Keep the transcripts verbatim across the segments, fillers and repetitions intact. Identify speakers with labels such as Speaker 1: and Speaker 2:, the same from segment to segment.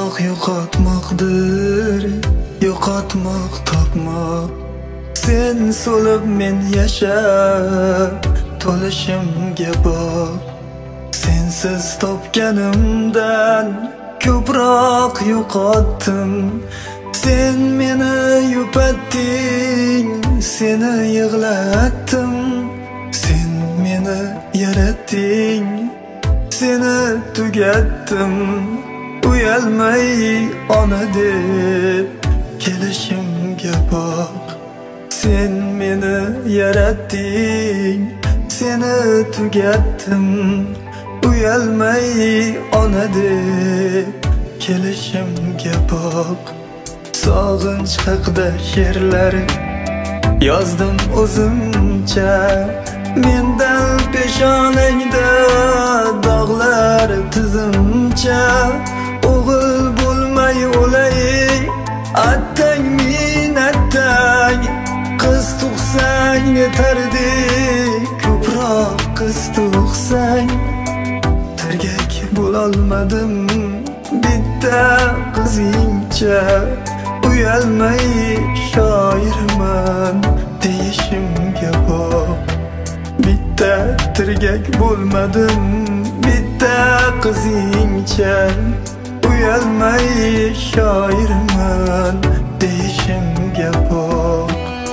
Speaker 1: ko'proq yo'qotmoqdir, yo'qotmoq topmoq. Sen so'lib men yashab, to'lishimga bor. Sensiz topganimdan ko'proq yo'qotdim. Sen meni yupatding, seni yig'latdim. Sen meni yaratding, seni tugatdim. Uyalmay ona deb kelishimga boq. Sen meni yaratding, seni tugatdim. Uyalmay ona deb kelishimga boq. Sog'inch haqida she'rlar yozdim o'zimcha. Mendan peshonangda dog'lar tizimcha. O'g'il bo'lmay o'lay, attang min attang. Qiz tug'sang netardek, ko'proq qiz tug'sang. Tirgak bo'lolmadim bitta qizingcha. Uyalmay shoirman deyishimga boq. Bitta tirgak bo'lmadim bitta qizingcha. Uyalmay shoirman deyishimga boq.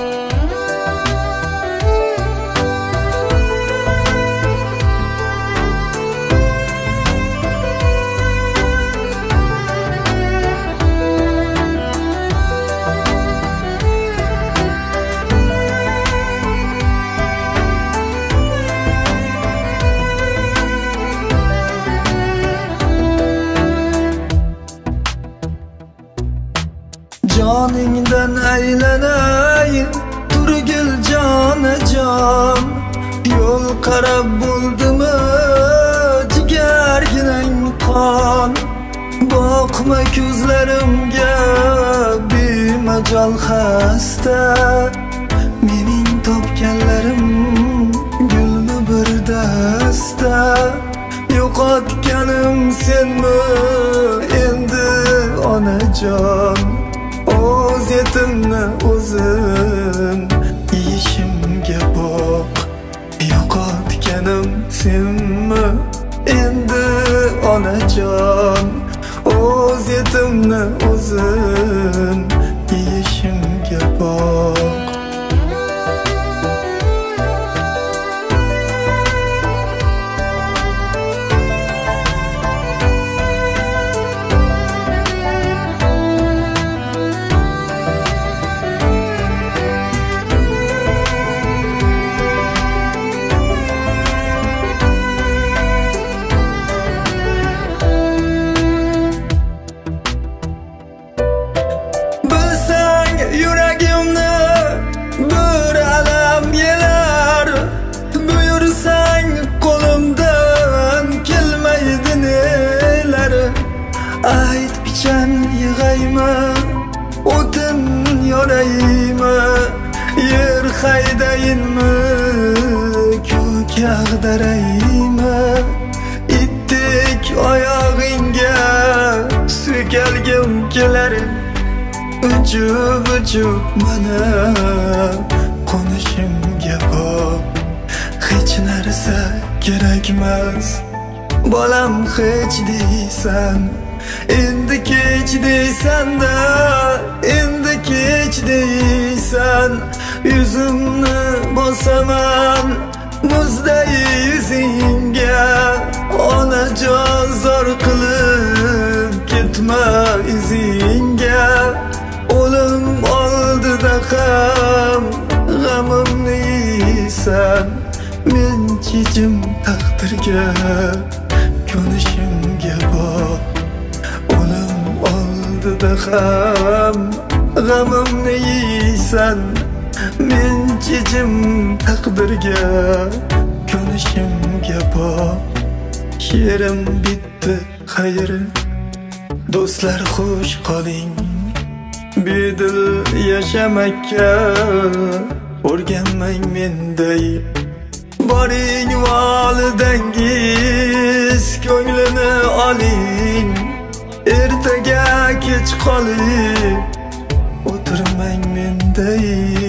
Speaker 1: Joningdan aylanay, turgil jonajon. Yo'l qarab bo'ldimi jigarginang qon. Boqma ko'zlarimga bemajol xasta. Mening topganlarim gulmi bir dasta. Yo'qotganim senmi endi onajon. O'z yetimni o'zim yeyishimga boq. Yo'qotganim senmi endi onajon. O'z yetimni o'zim yeyishimga boq. Yuragimni bir alam yelar. Buyursang qo'limdan kelmaydi nelar. Ayt pichan yig'aymi, o'tin yoraymi. Yer haydayinmi, ko'k ag'daraymi. Itdek oyog'ingga sukalgim kelar. Uchub uchub mana qo'nishimga boq. Hech narsa kerakmas bolam hech deysan. Endi kech deysan-da, endi kech deysan. Yuzimni bosaman muzday yuzingga. Onajon zor qilib ketma izingga. O'lim oldida ham g'amimni yeysan. Men chechim taqdirga ko'nishimga boq. O'lim oldida ham g'amimni yeysan. Men chechim taqdirga ko'nishimga boq. She'rim bitdi, xayr do'stlar, xush qoling. Bedil yashamakka o'rganmang menday. Boring volidangiz ko'nglini oling. ertaga kech qolib o'tirmang menday